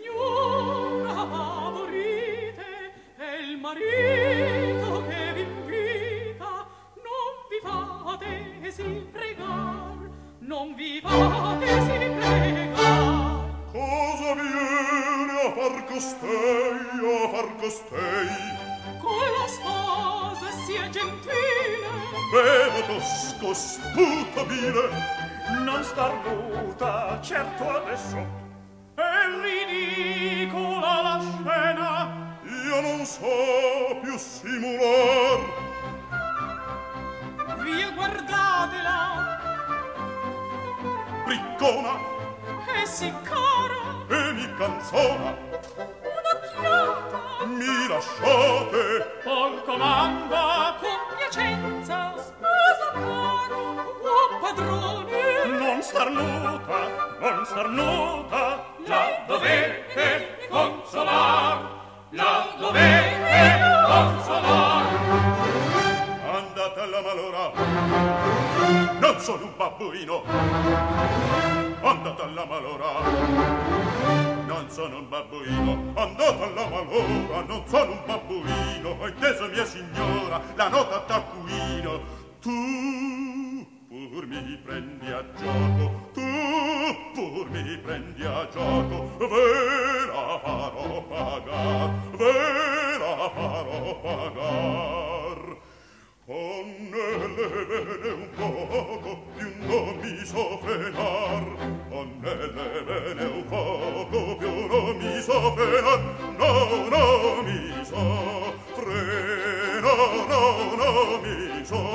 signora favorite e il marito che vi invita, non vi fate si pregar, non vi fate si pregar. Cosa viene a far costei? Con la sposa sia gentile, Beva tosco, sputa bile, Non star muta, certo adesso. è ridicola la scena. io non so più simular. Via guardatela, Briccona è sì cara, e mi canzona, un'occhiata, mi lasciate, col comanda, compiacenza, sposo caro, buon padrone, Non starnuta, non starnuta, la dovete consolar, la dovete consolar. andate alla malora, non sono un babbuino. Andate alla malora, non sono un babbuino. Andate alla malora, non sono un babbuino. Ho inteso, mia signora, la nota taccuino. Tu pur mi prendi a gioco, tu pur mi prendi a gioco, ve la farò pagar, ve la farò pagar. Onnelle bene un poco, più non mi so frenar. Onnelle bene un poco, più non mi so frenar. No, no mi so frenar, no, no mi so